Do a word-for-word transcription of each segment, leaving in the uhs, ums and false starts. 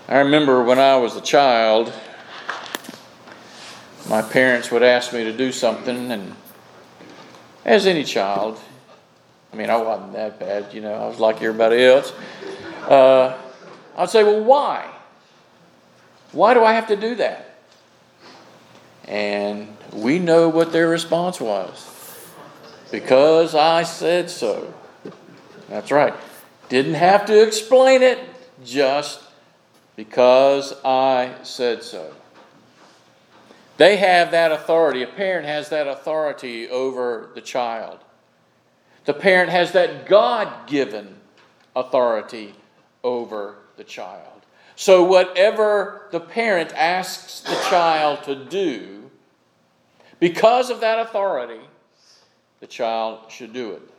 I remember when I was a child, my parents would ask me to do something, and as any child, I mean, I wasn't that bad, you know, I was like everybody else. Uh, I'd say, well, why? Why do I have to do that? And we know what their response was. Because I said so. That's right. Didn't have to explain it, just because I said so. They have that authority. A parent has that authority over the child. The parent has that God-given authority over the child. So whatever the parent asks the child to do, because of that authority, the child should do it.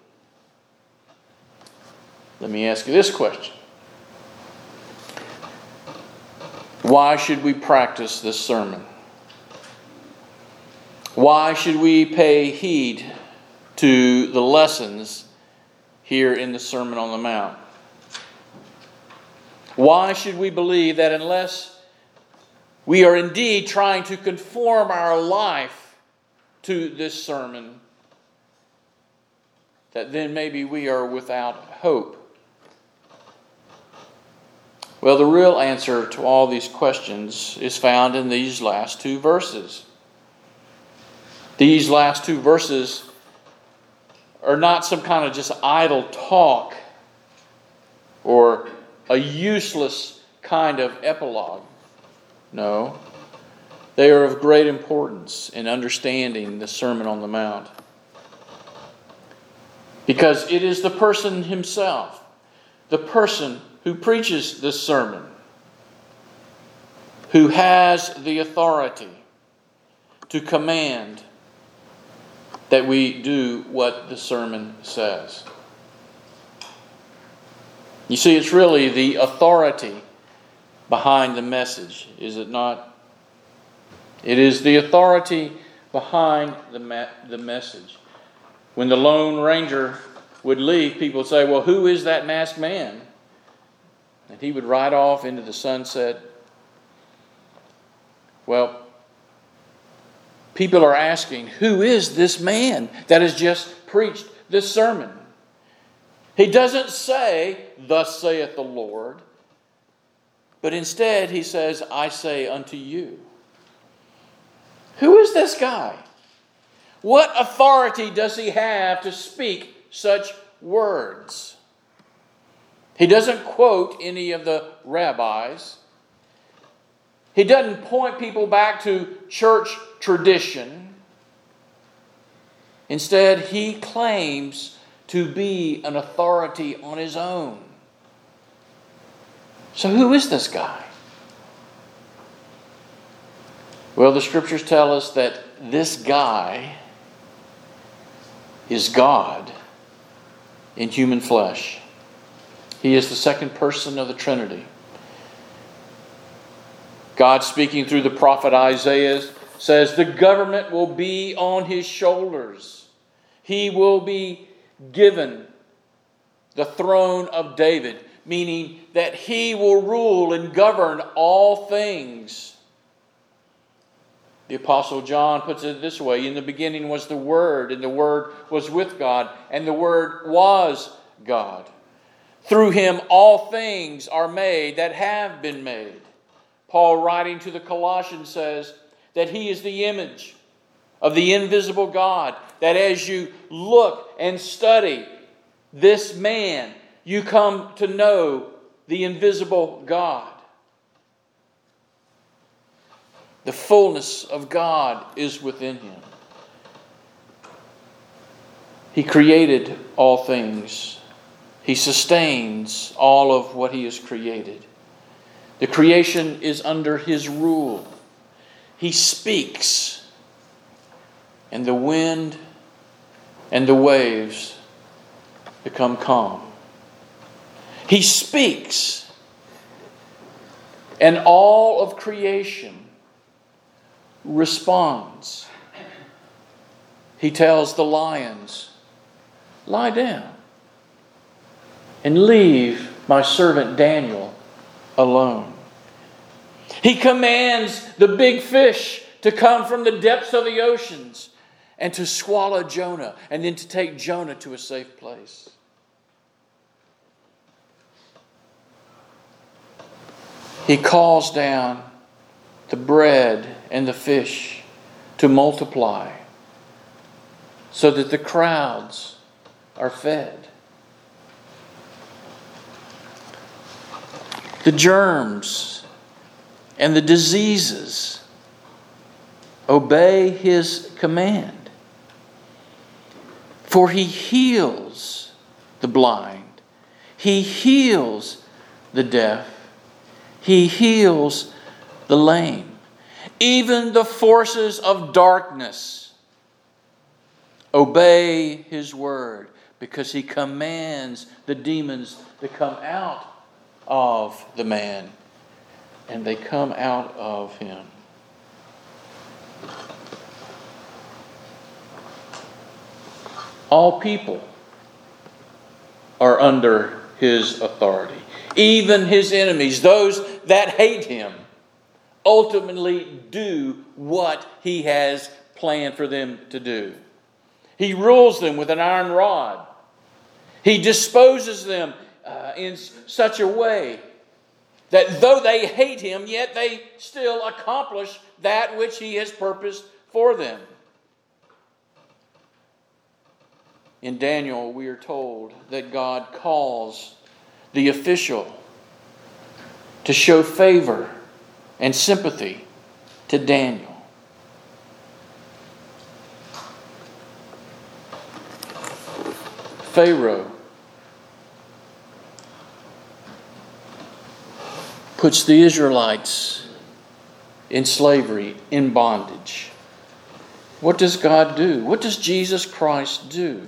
Let me ask you this question. Why should we practice this sermon? Why should we pay heed to the lessons here in the Sermon on the Mount? Why should we believe that unless we are indeed trying to conform our life to this sermon, that then maybe we are without hope? Well, the real answer to all these questions is found in these last two verses. These last two verses are not some kind of just idle talk or a useless kind of epilogue. No, they are of great importance in understanding the Sermon on the Mount. Because it is the person himself, the person who preaches this sermon, who has the authority to command that we do what the sermon says. You see, it's really the authority behind the message, is it not? It is the authority behind the me- the message. When the Lone Ranger would leave, people would say, well, who is that masked man? And he would ride off into the sunset. Well, people are asking, who is this man that has just preached this sermon? He doesn't say, thus saith the Lord, but instead he says, I say unto you. Who is this guy? What authority does he have to speak such words? He doesn't quote any of the rabbis. He doesn't point people back to church tradition. Instead, he claims to be an authority on his own. So who is this guy? Well, the Scriptures tell us that this guy is God in human flesh. He is the second person of the Trinity. God, speaking through the prophet Isaiah, says the government will be on his shoulders. He will be given the throne of David, meaning that he will rule and govern all things. The Apostle John puts it this way, in the beginning was the Word, and the Word was with God, and the Word was God. Through him all things are made that have been made. Paul, writing to the Colossians, says that he is the image of the invisible God, that as you look and study this man, you come to know the invisible God. The fullness of God is within him. He created all things. He sustains all of what he has created. The creation is under his rule. He speaks, and the wind and the waves become calm. He speaks, and all of creation responds. He tells the lions, lie down and leave my servant Daniel alone. He commands the big fish to come from the depths of the oceans and to swallow Jonah, and then to take Jonah to a safe place. He calls down the bread and the fish to multiply so that the crowds are fed. The germs and the diseases obey His command. For He heals the blind. He heals the deaf. He heals the lame. Even the forces of darkness obey His word, because He commands the demons to come out of the man, and they come out of him. All people are under His authority. Even His enemies, those that hate Him, ultimately do what He has planned for them to do. He rules them with an iron rod. He disposes them uh, in such a way that though they hate Him, yet they still accomplish that which He has purposed for them. In Daniel, we are told that God calls the official to show favor and sympathy to Daniel. Pharaoh puts the Israelites in slavery, in bondage. What does God do? What does Jesus Christ do?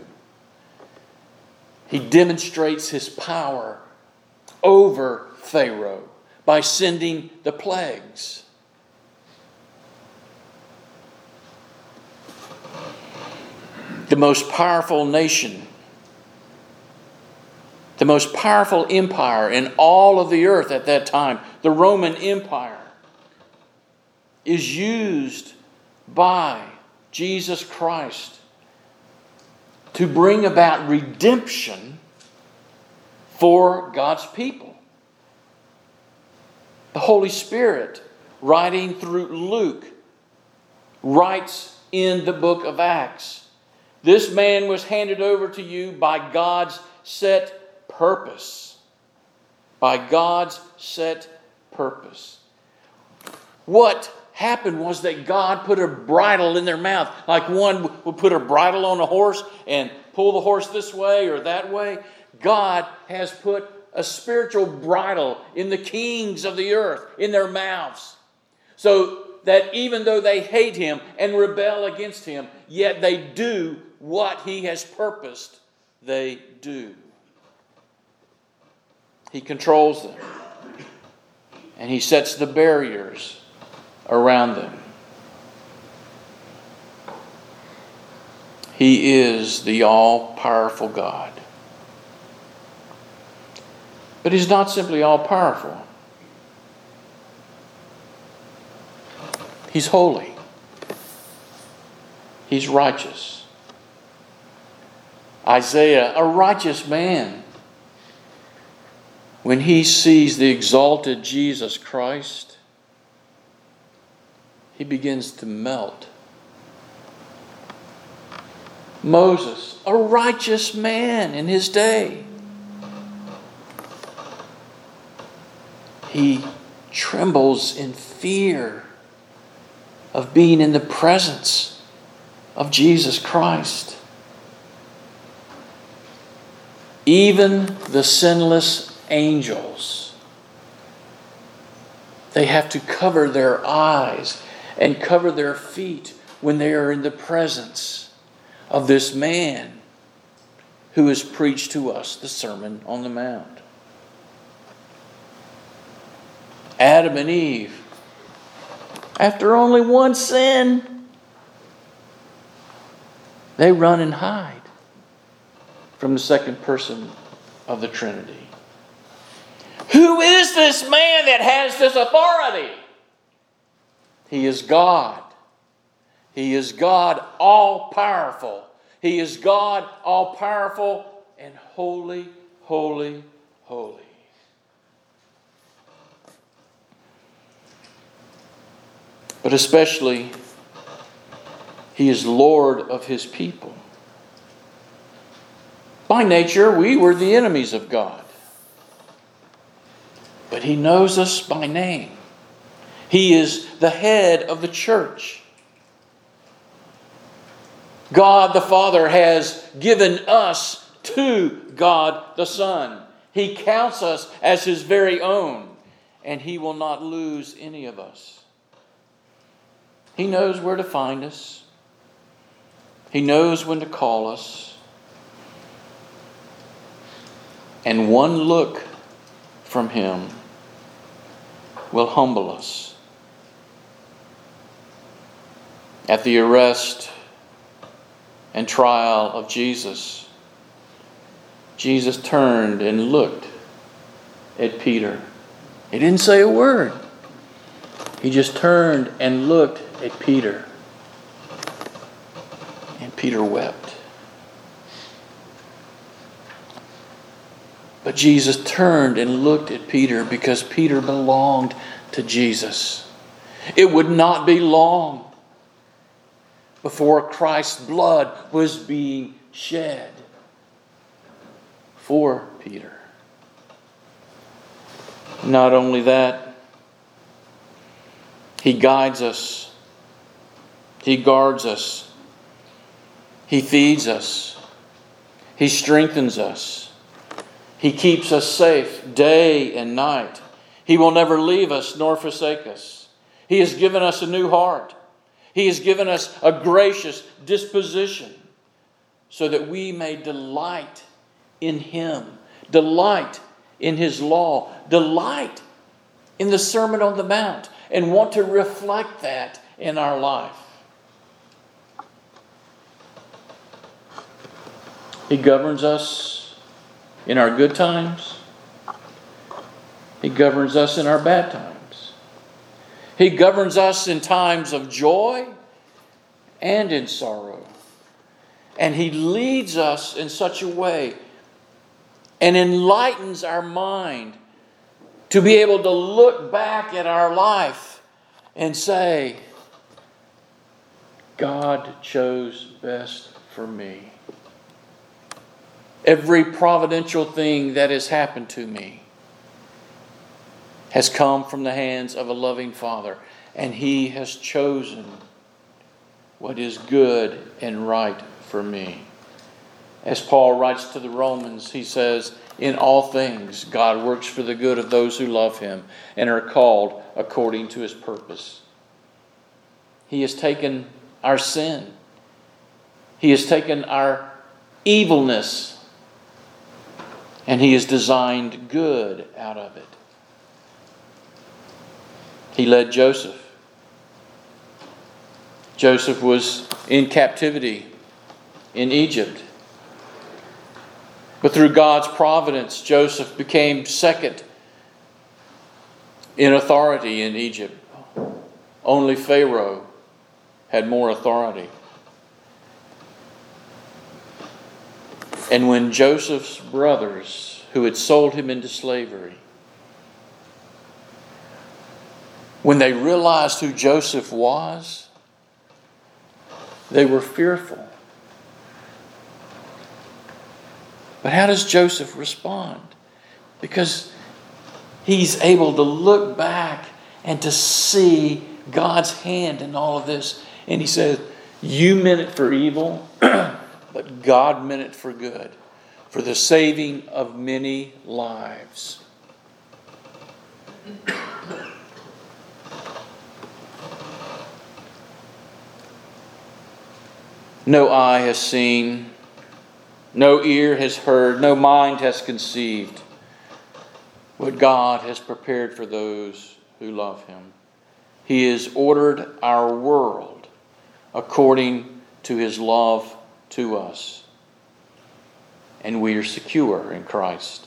He demonstrates His power over Pharaoh by sending the plagues. The most powerful nation, the most powerful empire in all of the earth at that time, the Roman Empire, is used by Jesus Christ to bring about redemption for God's people. The Holy Spirit, writing through Luke, writes in the book of Acts, this man was handed over to you by God's set purpose. By God's set purpose. What happened was that God put a bridle in their mouth. Like one would put a bridle on a horse and pull the horse this way or that way. God has put a spiritual bridle in the kings of the earth, in their mouths. So that even though they hate Him and rebel against Him, yet they do what He has purposed they do. He controls them. And He sets the barriers around them. He is the all-powerful God. But He's not simply all-powerful. He's holy. He's righteous. Isaiah, a righteous man, when he sees the exalted Jesus Christ, he begins to melt. Moses, a righteous man in his day, he trembles in fear of being in the presence of Jesus Christ. Even the sinless angels, they have to cover their eyes and cover their feet when they are in the presence of this man who has preached to us the Sermon on the Mount. Adam and Eve, after only one sin, they run and hide from the second person of the Trinity. Who is this man that has this authority? He is God. He is God all-powerful. He is God all-powerful and holy, holy, holy. But especially, He is Lord of His people. By nature, we were the enemies of God. But He knows us by name. He is the head of the church. God the Father has given us to God the Son. He counts us as His very own, and He will not lose any of us. He knows where to find us. He knows when to call us. And one look from Him will humble us. At the arrest and trial of Jesus, Jesus turned and looked at Peter. He didn't say a word. He just turned and looked at Peter. And Peter wept. But Jesus turned and looked at Peter because Peter belonged to Jesus. It would not be long before Christ's blood was being shed for Peter. Not only that, He guides us. He guards us. He feeds us. He strengthens us. He keeps us safe day and night. He will never leave us nor forsake us. He has given us a new heart. He has given us a gracious disposition so that we may delight in Him, delight in His law, delight in the Sermon on the Mount, and want to reflect that in our life. He governs us in our good times. He governs us in our bad times. He governs us in times of joy and in sorrow. And He leads us in such a way and enlightens our mind to be able to look back at our life and say, God chose best for me. Every providential thing that has happened to me has come from the hands of a loving Father, and He has chosen what is good and right for me. As Paul writes to the Romans, he says, in all things, God works for the good of those who love Him and are called according to His purpose. He has taken our sin. He has taken our evilness, and He has designed good out of it. He led Joseph. Joseph was in captivity in Egypt. But through God's providence, Joseph became second in authority in Egypt. Only Pharaoh had more authority. And when Joseph's brothers, who had sold him into slavery, when they realized who Joseph was, they were fearful. But how does Joseph respond? Because he's able to look back and to see God's hand in all of this. And he says, you meant it for evil, but God meant it for good, for the saving of many lives. No eye has seen, no ear has heard, no mind has conceived what God has prepared for those who love Him. He has ordered our world according to His love to us. And we are secure in Christ.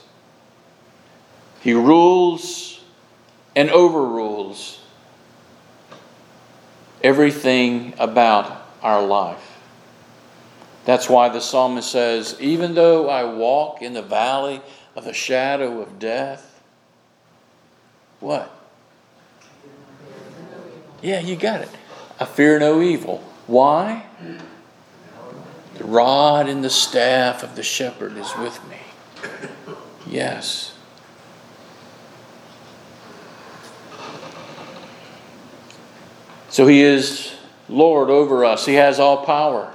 He rules and overrules everything about our life. That's why the psalmist says, even though I walk in the valley of the shadow of death, what? Yeah, you got it. I fear no evil. Why? The rod and the staff of the shepherd is with me. Yes. So He is Lord over us. He has all power.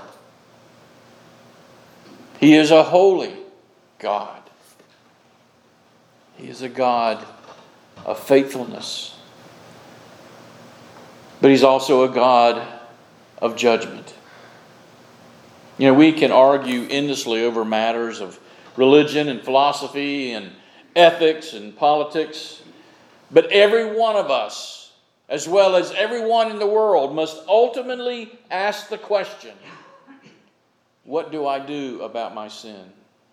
He is a holy God. He is a God of faithfulness. But He's also a God of judgment. You know, we can argue endlessly over matters of religion and philosophy and ethics and politics. But every one of us, as well as everyone in the world, must ultimately ask the question, what do I do about my sin?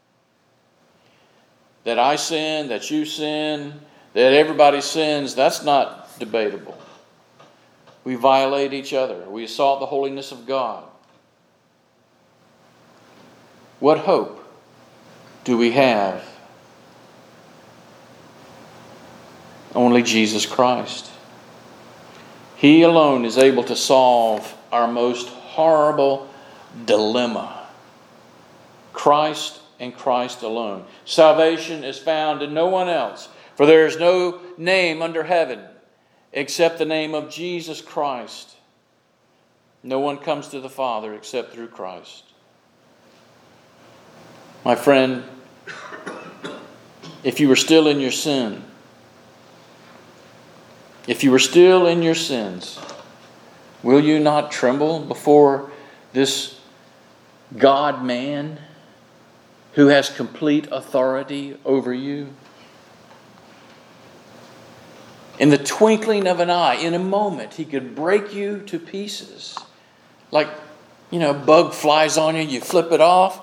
That I sin, that you sin, that everybody sins, that's not debatable. We violate each other. We assault the holiness of God. What hope do we have? Only Jesus Christ. He alone is able to solve our most horrible dilemma. Christ and Christ alone. Salvation is found in no one else, for there is no name under heaven except the name of Jesus Christ. No one comes to the Father except through Christ. My friend, if you were still in your sin, if you were still in your sins, will you not tremble before this God-man who has complete authority over you? In the twinkling of an eye, in a moment, He could break you to pieces. Like, you know, a bug flies on you, you flip it off.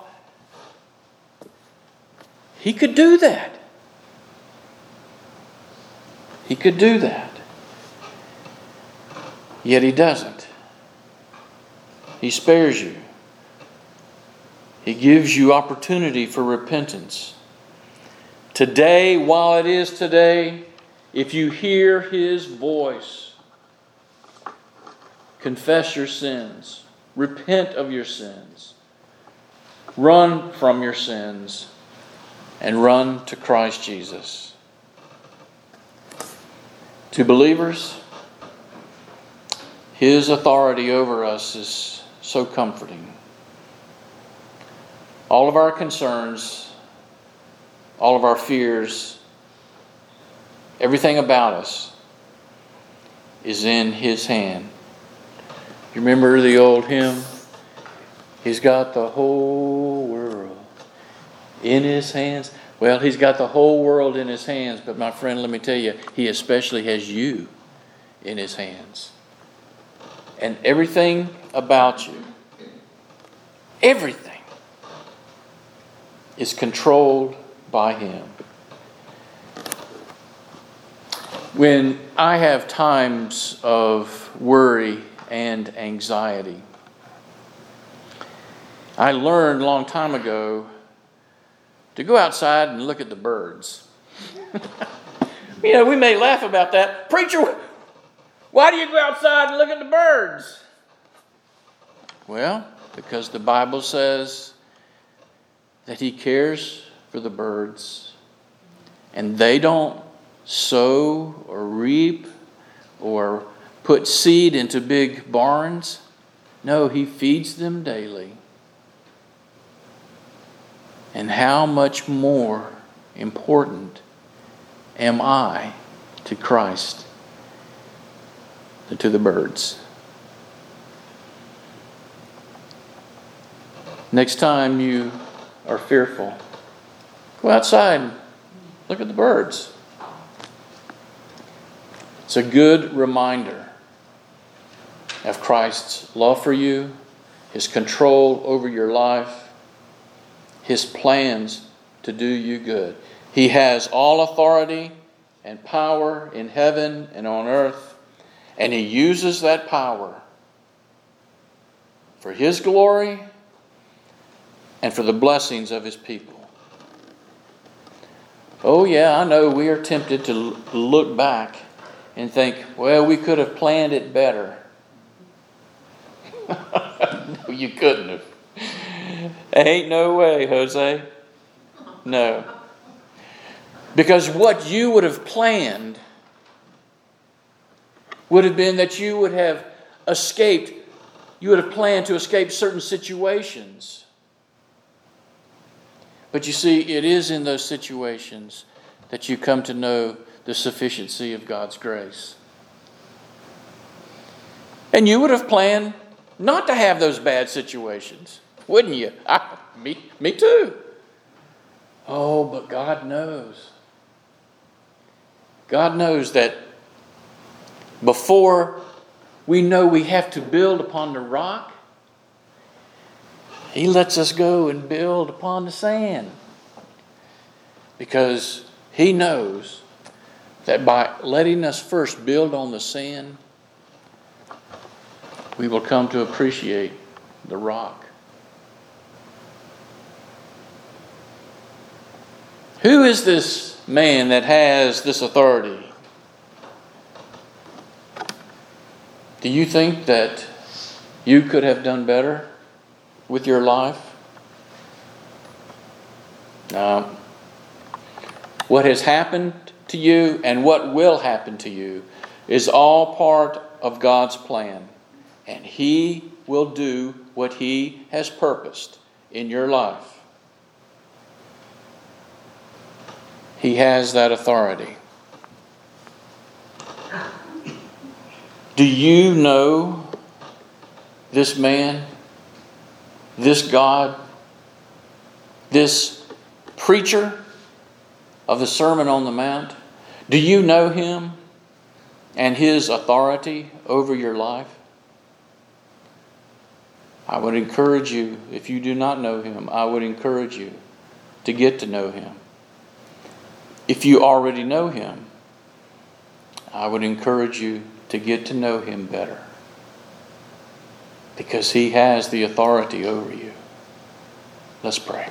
He could do that. He could do that. Yet He doesn't. He spares you. He gives you opportunity for repentance. Today, while it is today, if you hear His voice, confess your sins, repent of your sins, run from your sins, and run to Christ Jesus. To believers, His authority over us is so comforting. All of our concerns, all of our fears, everything about us is in His hand. You remember the old hymn? He's got the whole world in His hands. Well, He's got the whole world in His hands, but my friend, let me tell you, He especially has you in His hands. And everything about you, everything, is controlled by Him. When I have times of worry and anxiety, I learned a long time ago to go outside and look at the birds. You know, we may laugh about that. Preacher, why do you go outside and look at the birds? Well, because the Bible says that He cares for the birds, and they don't sow or reap or put seed into big barns. No, He feeds them daily. And how much more important am I to Christ than to the birds? Next time you are fearful, go outside and look at the birds. It's a good reminder of Christ's love for you, His control over your life, His plans to do you good. He has all authority and power in heaven and on earth, and He uses that power for His glory and for the blessings of His people. Oh yeah, I know we are tempted to look back and think, well, we could have planned it better. No, you couldn't have. Ain't no way, Jose. No. Because what you would have planned would have been that you would have escaped, you would have planned to escape certain situations. But you see, it is in those situations that you come to know the sufficiency of God's grace. And you would have planned not to have those bad situations, wouldn't you? I, me, me too. Oh, but God knows. God knows that before we know we have to build upon the rock, He lets us go and build upon the sand. Because He knows that by letting us first build on the sand, we will come to appreciate the rock. Who is this man that has this authority? Do you think that you could have done better with your life? No. What has happened to you and what will happen to you is all part of God's plan. And He will do what He has purposed in your life. He has that authority. Do you know this man, this God, this preacher of the Sermon on the Mount? Do you know Him and His authority over your life? I would encourage you, if you do not know Him, I would encourage you to get to know Him. If you already know Him, I would encourage you to get to know Him better. Because He has the authority over you. Let's pray.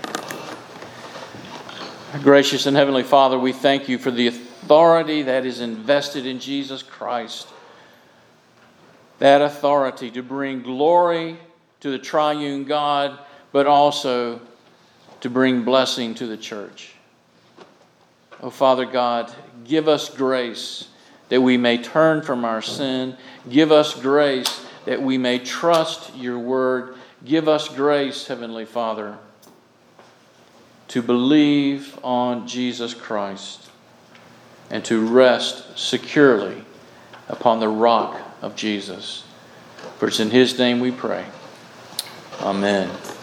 Gracious and Heavenly Father, we thank You for the authority that is invested in Jesus Christ. That authority to bring glory to the triune God, but also to bring blessing to the church. Oh, Father God, give us grace that we may turn from our sin. Give us grace that we may trust Your word. Give us grace, Heavenly Father, to believe on Jesus Christ and to rest securely upon the rock of Jesus. For it's in His name we pray. Amen.